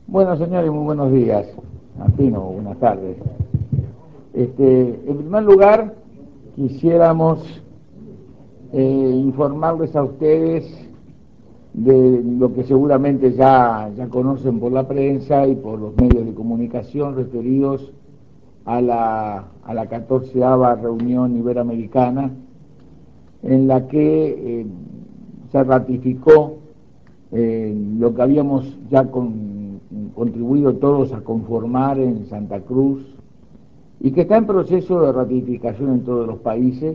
Bueno, señores, muy buenos días. Aquí no, buenas tardes. En primer lugar, quisiéramos informarles a ustedes de lo que seguramente ya conocen por la prensa y por los medios de comunicación referidos a la 14ª reunión iberoamericana, en la que se ratificó lo que habíamos ya contribuido todos a conformar en Santa Cruz y que está en proceso de ratificación en todos los países,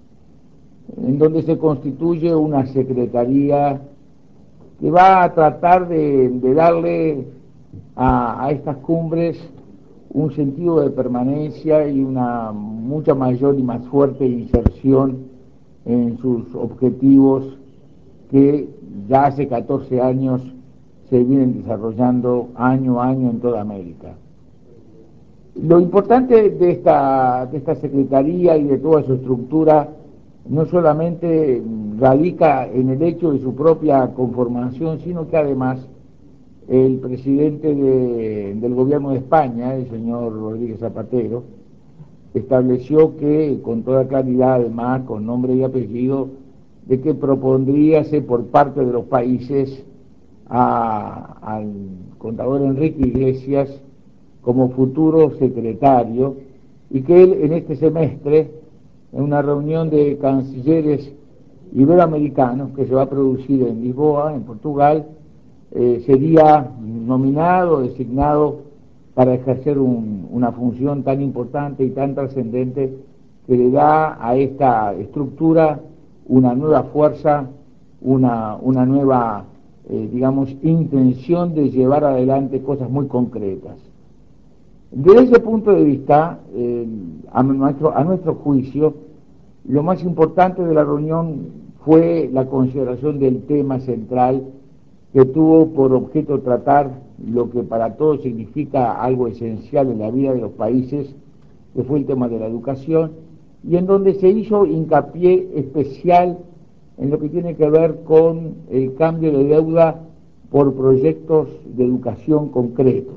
en donde se constituye una secretaría que va a tratar de darle a estas cumbres un sentido de permanencia y una mucha mayor y más fuerte inserción en sus objetivos que ya hace 14 años se vienen desarrollando año a año en toda América. Lo importante de esta Secretaría y de toda su estructura no solamente radica en el hecho de su propia conformación, sino que además el presidente del gobierno de España, el señor Rodríguez Zapatero, estableció que, con toda claridad, además, con nombre y apellido, de que propondríase por parte de los países al contador Enrique Iglesias como futuro secretario, y que él en este semestre, en una reunión de cancilleres iberoamericanos que se va a producir en Lisboa, en Portugal, sería nominado, designado para ejercer una función tan importante y tan trascendente que le da a esta estructura una nueva fuerza, una nueva, digamos, intención de llevar adelante cosas muy concretas. Desde ese punto de vista, a nuestro juicio, lo más importante de la reunión fue la consideración del tema central que tuvo por objeto tratar lo que para todos significa algo esencial en la vida de los países, que fue el tema de la educación, y en donde se hizo hincapié especial en lo que tiene que ver con el cambio de deuda por proyectos de educación concretos.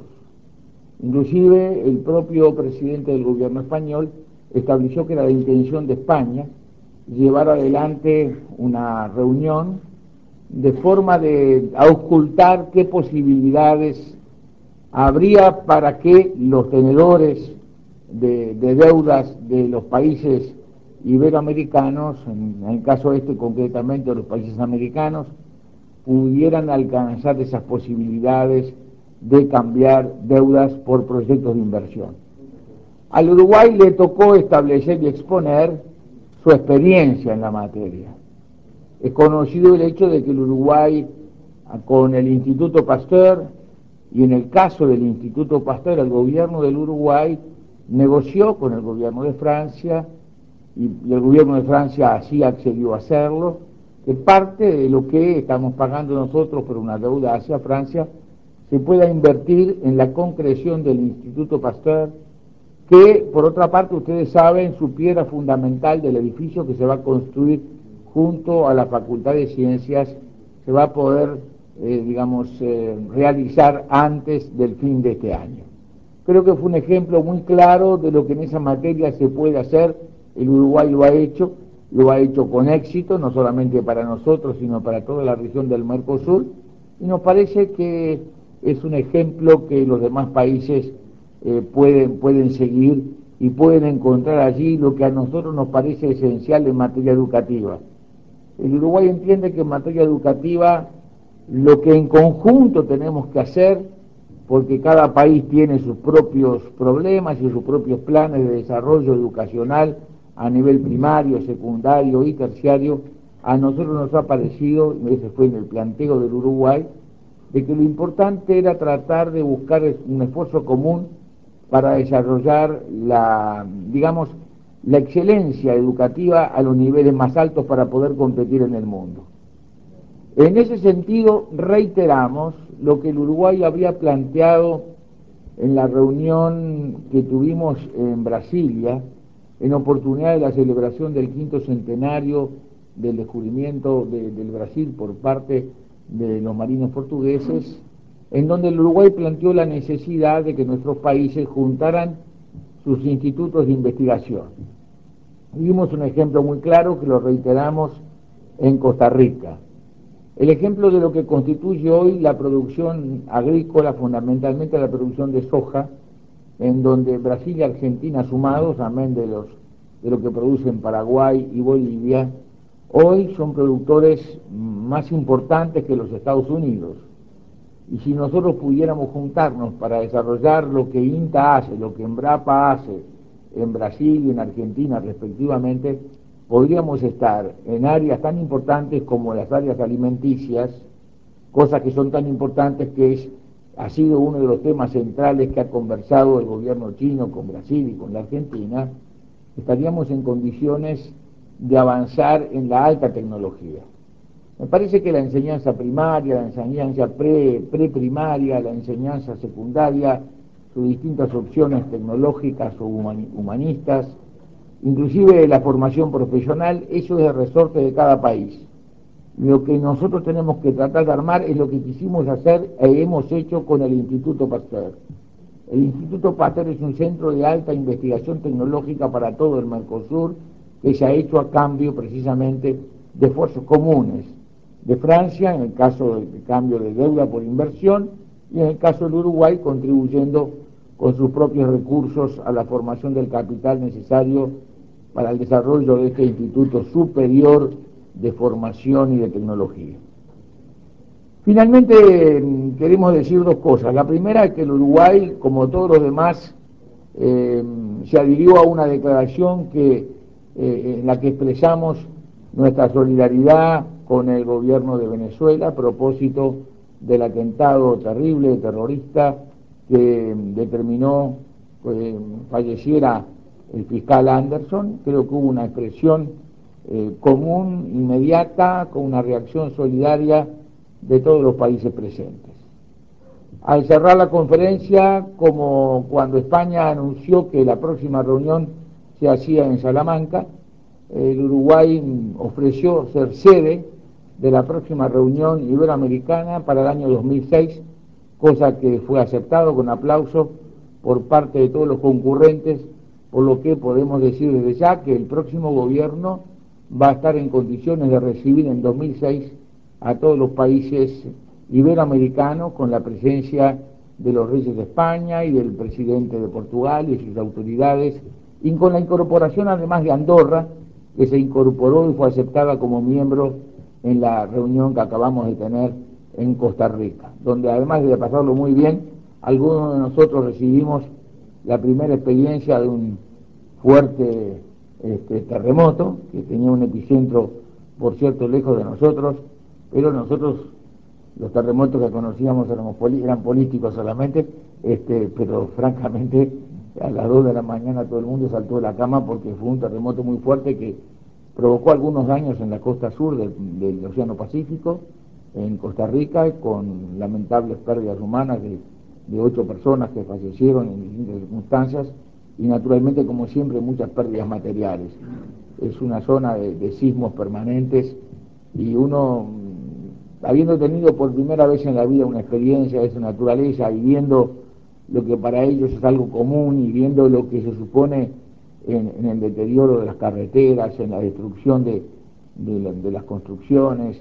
Inclusive el propio presidente del gobierno español estableció que era la intención de España llevar adelante una reunión de forma de auscultar qué posibilidades habría para que los tenedores de deudas de los países iberoamericanos, en el caso concretamente de los países americanos, pudieran alcanzar esas posibilidades de cambiar deudas por proyectos de inversión. Al Uruguay le tocó establecer y exponer su experiencia en la materia. Es conocido el hecho de que el Uruguay, con el Instituto Pasteur, y en el caso del Instituto Pasteur, el gobierno del Uruguay negoció con el gobierno de Francia, y el gobierno de Francia así accedió a hacerlo, que parte de lo que estamos pagando nosotros por una deuda hacia Francia se pueda invertir en la concreción del Instituto Pasteur, que por otra parte ustedes saben su piedra fundamental del edificio que se va a construir junto a la Facultad de Ciencias, se va a poder, realizar antes del fin de este año. Creo que fue un ejemplo muy claro de lo que en esa materia se puede hacer. El Uruguay lo ha hecho con éxito, no solamente para nosotros, sino para toda la región del Mercosur, y nos parece que es un ejemplo que los demás países pueden seguir y pueden encontrar allí lo que a nosotros nos parece esencial en materia educativa. El Uruguay entiende que en materia educativa lo que en conjunto tenemos que hacer, porque cada país tiene sus propios problemas y sus propios planes de desarrollo educacional a nivel primario, secundario y terciario, a nosotros nos ha parecido, y ese fue en el planteo del Uruguay, de que lo importante era tratar de buscar un esfuerzo común para desarrollar la excelencia educativa a los niveles más altos para poder competir en el mundo. En ese sentido, reiteramos lo que el Uruguay había planteado en la reunión que tuvimos en Brasilia, en oportunidad de la celebración del 5º centenario del descubrimiento del Brasil por parte de los marinos portugueses, en donde el Uruguay planteó la necesidad de que nuestros países juntaran sus institutos de investigación. Vimos un ejemplo muy claro que lo reiteramos en Costa Rica. El ejemplo de lo que constituye hoy la producción agrícola, fundamentalmente la producción de soja, en donde Brasil y Argentina sumados, amén de lo que producen Paraguay y Bolivia, hoy son productores más importantes que los Estados Unidos. Y si nosotros pudiéramos juntarnos para desarrollar lo que INTA hace, lo que Embrapa hace en Brasil y en Argentina respectivamente, podríamos estar en áreas tan importantes como las áreas alimenticias, cosas que son tan importantes que ha sido uno de los temas centrales que ha conversado el gobierno chino con Brasil y con la Argentina. Estaríamos en condiciones de avanzar en la alta tecnología. Me parece que la enseñanza primaria, la enseñanza preprimaria, la enseñanza secundaria, sus distintas opciones tecnológicas o humanistas, inclusive la formación profesional, eso es el resorte de cada país. Lo que nosotros tenemos que tratar de armar es lo que quisimos hacer e hemos hecho con el Instituto Pasteur. El Instituto Pasteur es un centro de alta investigación tecnológica para todo el Mercosur que se ha hecho a cambio precisamente de esfuerzos comunes de Francia, en el caso del cambio de deuda por inversión, y en el caso del Uruguay contribuyendo con sus propios recursos a la formación del capital necesario para el desarrollo de este Instituto Superior de Formación y de Tecnología. Finalmente queremos decir dos cosas. La primera es que el Uruguay, como todos los demás, se adhirió a una declaración en la que expresamos nuestra solidaridad con el gobierno de Venezuela a propósito del atentado terrible, terrorista, que determinó que falleciera el fiscal Anderson. Creo que hubo una expresión común, inmediata, con una reacción solidaria de todos los países presentes. Al cerrar la conferencia, como cuando España anunció que la próxima reunión se hacía en Salamanca, el Uruguay ofreció ser sede de la próxima reunión iberoamericana para el año 2006, cosa que fue aceptado con aplauso por parte de todos los concurrentes, por lo que podemos decir desde ya que el próximo gobierno va a estar en condiciones de recibir en 2006 a todos los países iberoamericanos con la presencia de los reyes de España y del presidente de Portugal y sus autoridades, y con la incorporación además de Andorra, que se incorporó y fue aceptada como miembro en la reunión que acabamos de tener en Costa Rica, donde además de pasarlo muy bien, algunos de nosotros recibimos la primera experiencia de un fuerte terremoto, que tenía un epicentro, por cierto, lejos de nosotros, pero nosotros los terremotos que conocíamos eran políticos solamente, pero francamente a las 2 de la mañana todo el mundo saltó de la cama porque fue un terremoto muy fuerte que provocó algunos daños en la costa sur del Océano Pacífico, en Costa Rica, con lamentables pérdidas humanas de 8 personas que fallecieron en distintas circunstancias y naturalmente, como siempre, muchas pérdidas materiales. Es una zona de sismos permanentes y uno, habiendo tenido por primera vez en la vida una experiencia de esa naturaleza y viendo lo que para ellos es algo común y viendo lo que se supone en el deterioro de las carreteras, en la destrucción de las construcciones,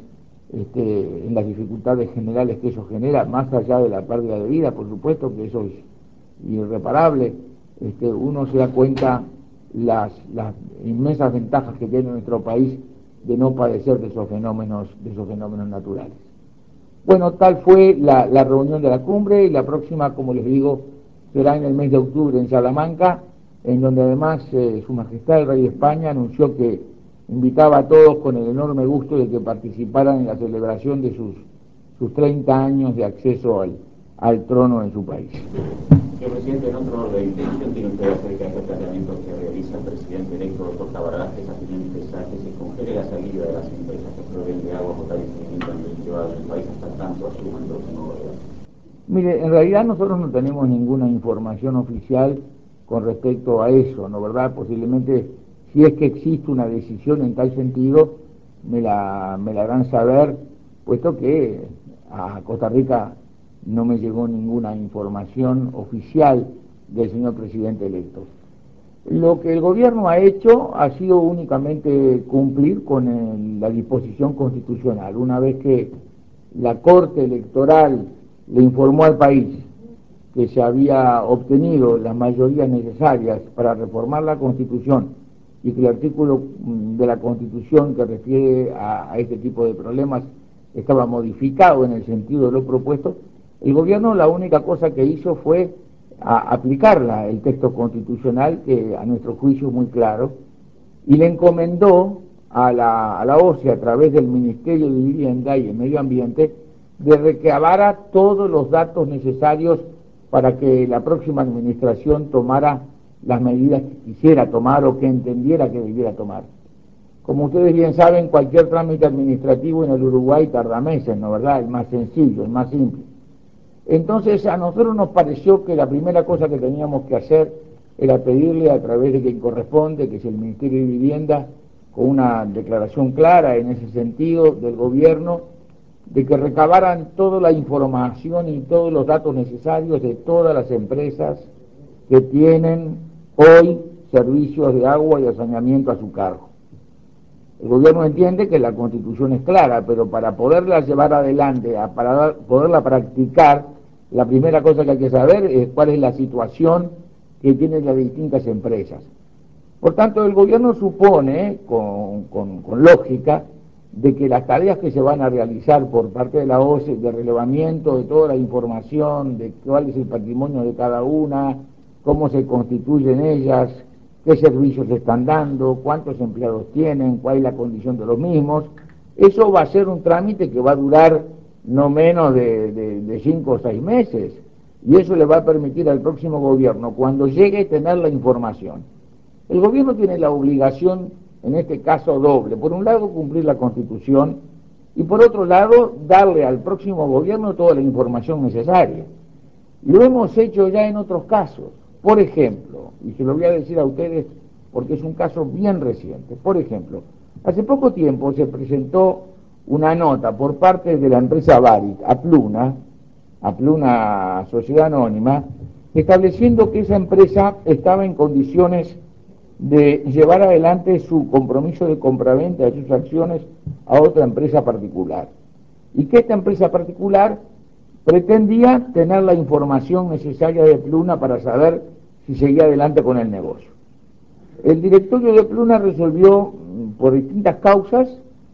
en las dificultades generales que eso genera, más allá de la pérdida de vida, por supuesto que eso es irreparable, uno se da cuenta las inmensas ventajas que tiene nuestro país de no padecer de esos fenómenos naturales. Bueno, tal fue la reunión de la cumbre y la próxima, como les digo, será en el mes de octubre en Salamanca, en donde además Su Majestad el Rey de España anunció que invitaba a todos con el enorme gusto de que participaran en la celebración de sus 30 años de acceso al trono en su país. Señor presidente, en otro orden, ¿qué opinión tiene usted acerca de este planteamiento que realiza el presidente electo, doctor Tabarrás, que esa opinión que se congele la salida de las empresas que proveen de agua potable y saneamiento a nivel privado en el país hasta tanto asuma el próximo gobierno? Mire, en realidad nosotros no tenemos ninguna información oficial con respecto a eso, ¿no verdad? Posiblemente, si es que existe una decisión en tal sentido, me la harán saber, puesto que a Costa Rica no me llegó ninguna información oficial del señor presidente electo. Lo que el gobierno ha hecho ha sido únicamente cumplir con la disposición constitucional. Una vez que la Corte Electoral le informó al país que se había obtenido las mayorías necesarias para reformar la Constitución y que el artículo de la Constitución que refiere a este tipo de problemas estaba modificado en el sentido de lo propuesto, el gobierno la única cosa que hizo fue aplicarla, el texto constitucional, que a nuestro juicio es muy claro, y le encomendó a la OCE, a través del Ministerio de Vivienda y el Medio Ambiente, de recabar todos los datos necesarios para que la próxima administración tomara las medidas que quisiera tomar o que entendiera que debiera tomar. Como ustedes bien saben, cualquier trámite administrativo en el Uruguay tarda meses, ¿no verdad? El más sencillo, el más simple. Entonces a nosotros nos pareció que la primera cosa que teníamos que hacer era pedirle a través de quien corresponde, que es el Ministerio de Vivienda, con una declaración clara en ese sentido del gobierno, de que recabaran toda la información y todos los datos necesarios de todas las empresas que tienen hoy servicios de agua y de saneamiento a su cargo. El gobierno entiende que la Constitución es clara, pero para poderla llevar adelante, para poderla practicar, la primera cosa que hay que saber es cuál es la situación que tienen las distintas empresas. Por tanto, el gobierno supone, con lógica, de que las tareas que se van a realizar por parte de la OCE, de relevamiento de toda la información, de cuál es el patrimonio de cada una, cómo se constituyen ellas, qué servicios se están dando, cuántos empleados tienen, cuál es la condición de los mismos, eso va a ser un trámite que va a durar no menos de 5 o 6 meses, y eso le va a permitir al próximo gobierno, cuando llegue, a tener la información. El gobierno tiene la obligación, en este caso doble, por un lado cumplir la Constitución y por otro lado darle al próximo gobierno toda la información necesaria. Lo hemos hecho ya en otros casos. Por ejemplo, y se lo voy a decir a ustedes porque es un caso bien reciente, por ejemplo, hace poco tiempo se presentó una nota por parte de la empresa Varit a Pluna Sociedad Anónima, estableciendo que esa empresa estaba en condiciones de llevar adelante su compromiso de compraventa de sus acciones a otra empresa particular. Y que esta empresa particular pretendía tener la información necesaria de Pluna para saber si seguía adelante con el negocio. El directorio de Pluna resolvió, por distintas causas,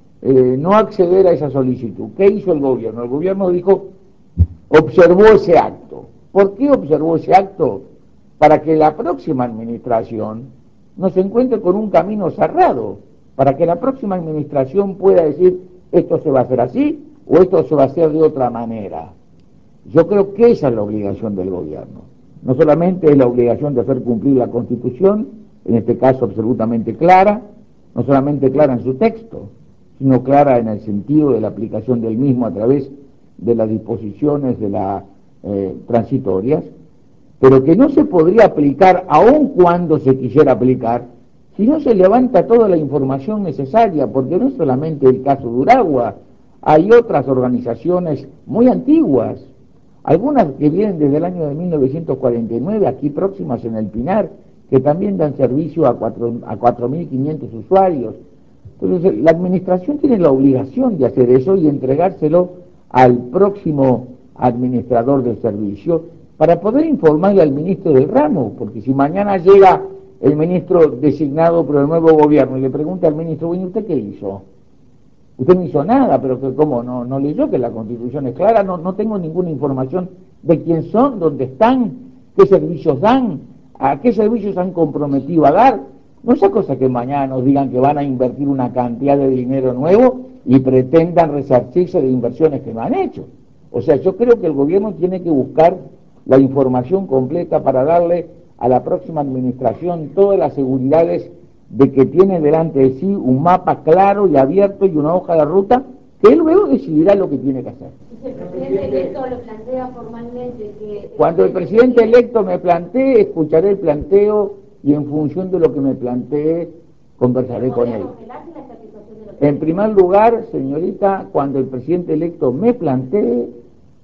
no acceder a esa solicitud. ¿Qué hizo el gobierno? El gobierno dijo, observó ese acto. ¿Por qué observó ese acto? Para que la próxima administración no se encuentre con un camino cerrado, para que la próxima administración pueda decir, esto se va a hacer así o esto se va a hacer de otra manera. Yo creo que esa es la obligación del gobierno. No solamente es la obligación de hacer cumplir la Constitución, en este caso absolutamente clara, no solamente clara en su texto, sino clara en el sentido de la aplicación del mismo a través de las disposiciones de las transitorias, pero que no se podría aplicar aun cuando se quisiera aplicar si no se levanta toda la información necesaria, porque no es solamente el caso de Uragua, hay otras organizaciones muy antiguas, algunas que vienen desde el año de 1949, aquí próximas en el Pinar, que también dan servicio a 4.500 usuarios. Entonces, la administración tiene la obligación de hacer eso y entregárselo al próximo administrador del servicio para poder informarle al ministro del ramo, porque si mañana llega el ministro designado por el nuevo gobierno y le pregunta al ministro, bueno, ¿usted qué hizo? Usted no hizo nada, pero que, ¿cómo? ¿No leyó que la Constitución es clara? No tengo ninguna información de quién son, dónde están, qué servicios dan, a qué servicios han comprometido a dar. No es cosa que mañana nos digan que van a invertir una cantidad de dinero nuevo y pretendan resarcirse de inversiones que no han hecho. O sea, yo creo que el gobierno tiene que buscar la información completa para darle a la próxima administración todas las seguridades de que tiene delante de sí un mapa claro y abierto y una hoja de ruta que él luego decidirá lo que tiene que hacer. Si el presidente electo lo plantea formalmente que... Cuando el presidente electo me plantee, escucharé el planteo y en función de lo que me plantee, conversaré con él. En primer lugar, señorita, cuando el presidente electo me plantee,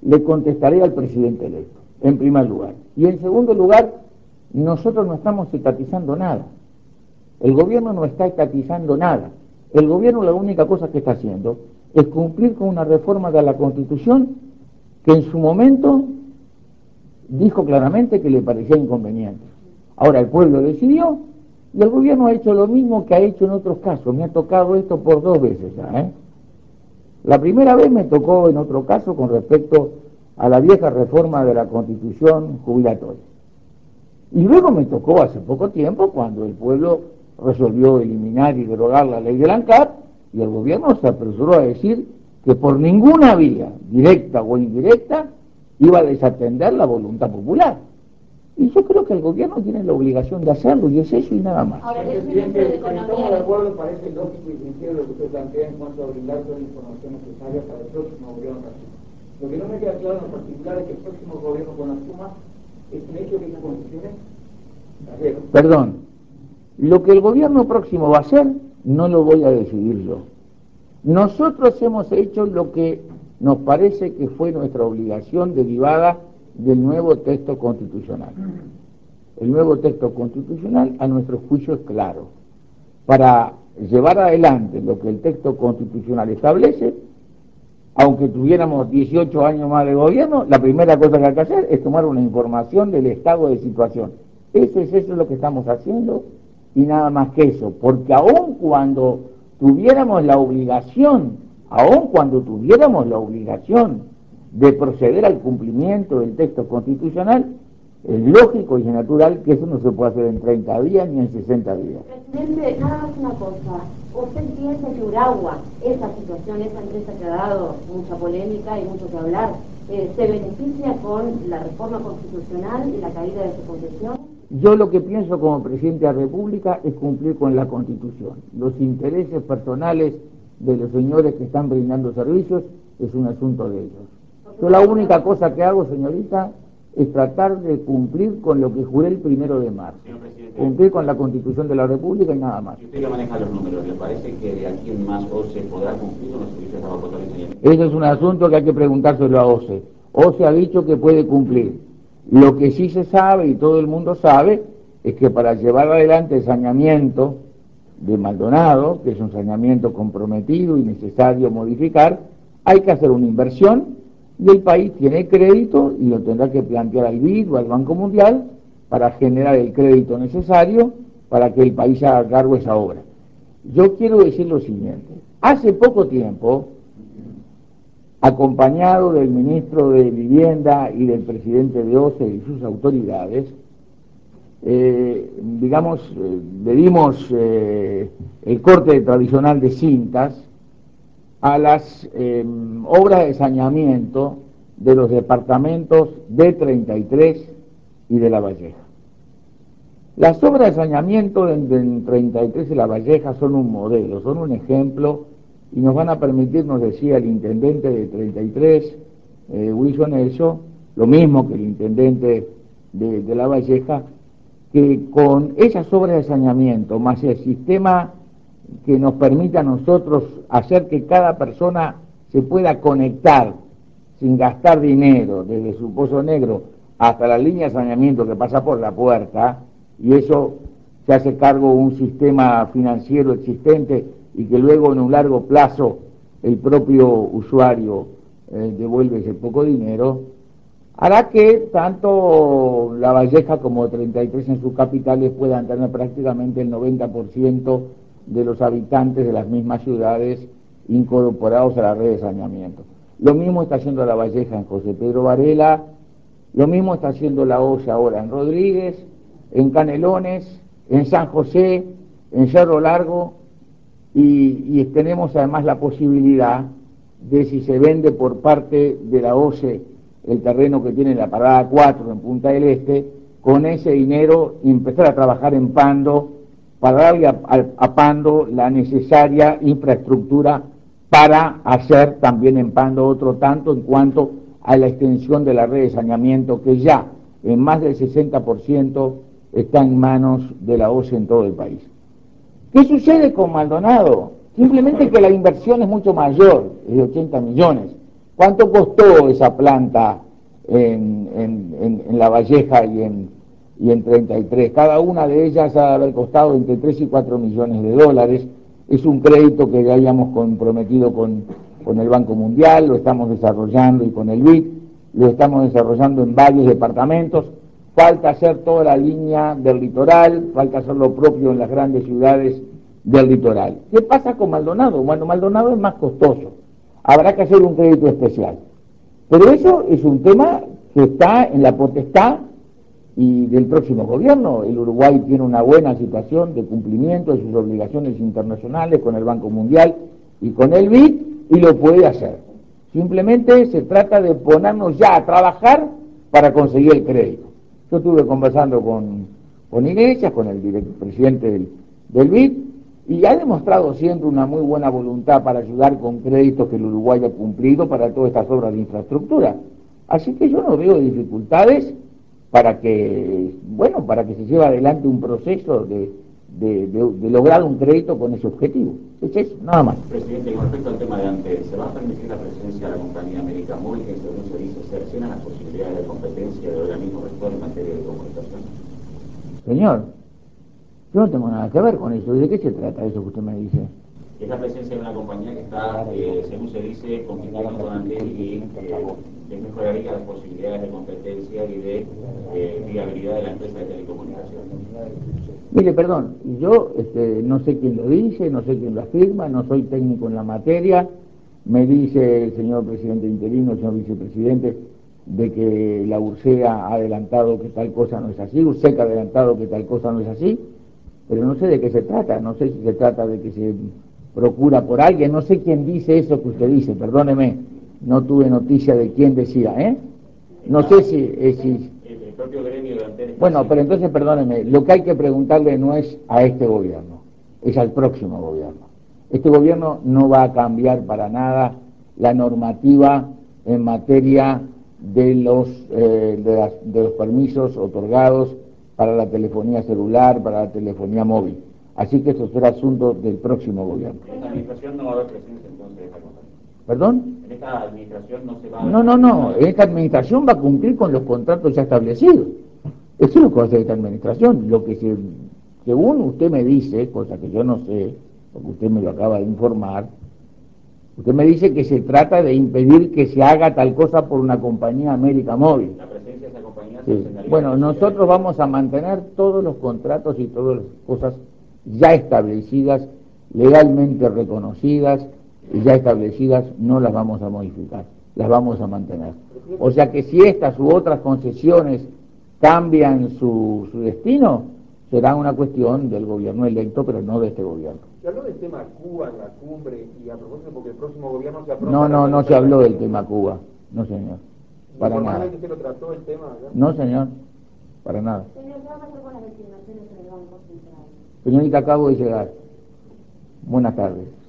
le contestaré al presidente electo, en primer lugar. Y en segundo lugar, nosotros no estamos estatizando nada. El gobierno no está estatizando nada. El gobierno la única cosa que está haciendo es cumplir con una reforma de la Constitución que en su momento dijo claramente que le parecía inconveniente. Ahora el pueblo decidió y el gobierno ha hecho lo mismo que ha hecho en otros casos. Me ha tocado esto por 2 veces ya, ¿eh? La primera vez me tocó en otro caso con respecto a la vieja reforma de la Constitución jubilatoria. Y luego me tocó hace poco tiempo cuando el pueblo resolvió eliminar y derogar la ley del ANCAP y el gobierno se apresuró a decir que por ninguna vía, directa o indirecta, iba a desatender la voluntad popular. Y yo creo que el gobierno tiene la obligación de hacerlo, y es eso y nada más. Ahora, el ministro de Estamos de Economía. acuerdo, parece lógico y sincero lo que usted plantea en cuanto a brindar toda la información necesaria para el próximo gobierno nacional. Lo que no me queda claro en particular es que el próximo gobierno con la suma es un hecho que esa constitución es. Perdón, lo que el gobierno próximo va a hacer no lo voy a decidir yo. Nosotros hemos hecho lo que nos parece que fue nuestra obligación derivada del nuevo texto constitucional. El nuevo texto constitucional, a nuestro juicio, es claro. Para llevar adelante lo que el texto constitucional establece, aunque tuviéramos 18 años más de gobierno, la primera cosa que hay que hacer es tomar una información del estado de situación. Eso es lo que estamos haciendo y nada más que eso, porque aun cuando tuviéramos la obligación de proceder al cumplimiento del texto constitucional, es lógico y natural que eso no se puede hacer en 30 días ni en 60 días. Presidente, nada más una cosa. ¿Usted piensa que Uragua, esa situación, esa empresa que ha dado mucha polémica y mucho que hablar, se beneficia con la reforma constitucional y la caída de su concesión? Yo lo que pienso como presidente de la República es cumplir con la Constitución. Los intereses personales de los señores que están brindando servicios es un asunto de ellos. Yo la única cosa que hago, señorita, es tratar de cumplir con lo que juré el 1 de marzo. Cumplir con la Constitución de la República y nada más. Si usted ya maneja los números, ¿le parece que de aquí en más OCE podrá cumplir con los servicios agropecuarios? Ese es un asunto que hay que preguntárselo a OCE. OCE ha dicho que puede cumplir. Lo que sí se sabe y todo el mundo sabe es que para llevar adelante el saneamiento de Maldonado, que es un saneamiento comprometido y necesario modificar, hay que hacer una inversión y el país tiene crédito y lo tendrá que plantear al BID o al Banco Mundial para generar el crédito necesario para que el país haga cargo de esa obra. Yo quiero decir lo siguiente: hace poco tiempo, acompañado del ministro de Vivienda y del presidente de OCE y sus autoridades, le dimos el corte tradicional de cintas a las obras de saneamiento de los departamentos de 33 y de La Valleja. Las obras de saneamiento en 33 y La Valleja son un modelo, son un ejemplo y nos van a permitir, nos decía el intendente de 33, Wilson Elso, lo mismo que el intendente de La Valleja, que con esas obras de saneamiento, más el sistema que nos permita a nosotros hacer que cada persona se pueda conectar sin gastar dinero desde su pozo negro hasta la línea de saneamiento que pasa por la puerta, y eso se hace cargo un sistema financiero existente y que luego en un largo plazo el propio usuario devuelve ese poco dinero, hará que tanto La Valleja como 33 en sus capitales puedan tener prácticamente el 90% de los habitantes de las mismas ciudades incorporados a la red de saneamiento. Lo mismo está haciendo La Valleja en José Pedro Varela, lo mismo está haciendo la OCE ahora en Rodríguez, en Canelones, en San José, en Cerro Largo, y tenemos además la posibilidad de, si se vende por parte de la OCE el terreno que tiene la parada 4 en Punta del Este, con ese dinero empezar a trabajar en Pando para darle a Pando la necesaria infraestructura para hacer también en Pando otro tanto en cuanto a la extensión de la red de saneamiento que ya en más del 60% está en manos de la OCE en todo el país. ¿Qué sucede con Maldonado? Simplemente que la inversión es mucho mayor, es de 80 millones, ¿Cuánto costó esa planta en La Valleja y en 33? Cada una de ellas ha de haber costado entre 3 y 4 millones de dólares. Es un crédito que ya habíamos comprometido con el Banco Mundial, lo estamos desarrollando, y con el BID, lo estamos desarrollando en varios departamentos. Falta hacer toda la línea del litoral, falta hacer lo propio en las grandes ciudades del litoral. ¿Qué pasa con Maldonado? Bueno, Maldonado es más costoso, habrá que hacer un crédito especial. Pero eso es un tema que está en la potestad y del próximo gobierno. El Uruguay tiene una buena situación de cumplimiento de sus obligaciones internacionales con el Banco Mundial y con el BID, y lo puede hacer. Simplemente se trata de ponernos ya a trabajar para conseguir el crédito. Yo estuve conversando con Iglesias, con el presidente del BID, y ha demostrado siempre una muy buena voluntad para ayudar con créditos que el Uruguay ha cumplido para todas estas obras de infraestructura. Así que yo no veo dificultades para que, bueno, para que se lleve adelante un proceso de lograr un crédito con ese objetivo. Es eso, nada más. Presidente, con respecto al tema de antes, ¿se va a permitir la presencia de la compañía América Móvil, que según se dice cercenan las posibilidades de competencia del organismo rector en materia de comunicación? Señor, yo no tengo nada que ver con eso. ¿De qué se trata eso que usted me dice? Es la presencia de una compañía que está, según se dice, compitiendo con Antel y mejoraría las posibilidades de competencia y de viabilidad de la empresa de telecomunicaciones. Mire, perdón, yo no sé quién lo dice, no sé quién lo afirma, no soy técnico en la materia. Me dice el señor presidente interino, el señor vicepresidente, de que la URSEA ha adelantado que tal cosa no es así, URSEC ha adelantado que tal cosa no es así, pero no sé de qué se trata, no sé si se trata de que se procura por alguien, no sé quién dice eso que usted dice, perdóneme, no tuve noticia de quién decía, ¿eh? No sé si... El propio gremio de Antel. Bueno, pero entonces perdóneme, lo que hay que preguntarle no es a este gobierno, es al próximo gobierno. Este gobierno no va a cambiar para nada la normativa en materia de los permisos otorgados para la telefonía celular, para la telefonía móvil. Así que eso será asunto del próximo gobierno. En esta administración no va a haber presencia entonces de esta compañía. ¿Perdón? En esta administración no se va a... No, esta administración va a cumplir con los contratos ya establecidos. Eso es lo que va a hacer esta administración. Lo que según usted me dice, cosa que yo no sé, porque usted me lo acaba de informar, usted me dice que se trata de impedir que se haga tal cosa por una compañía América Móvil. La presencia de esa compañía Sí. se Bueno, nosotros vamos a mantener todos los contratos y todas las cosas ya establecidas, legalmente reconocidas y ya establecidas, no las vamos a modificar, las vamos a mantener. O sea que si estas u otras concesiones cambian su destino, será una cuestión del gobierno electo, pero no de este gobierno. Se habló del tema Cuba en la cumbre y a propósito porque el próximo gobierno se aprueba... No se habló del tema Cuba, no señor, para nada. ¿Formalmente se lo trató el tema acá? No señor, para nada. Señor, ¿qué va a pasar con las designaciones en el Banco Central? Señorita, acabo de llegar. Buenas tardes.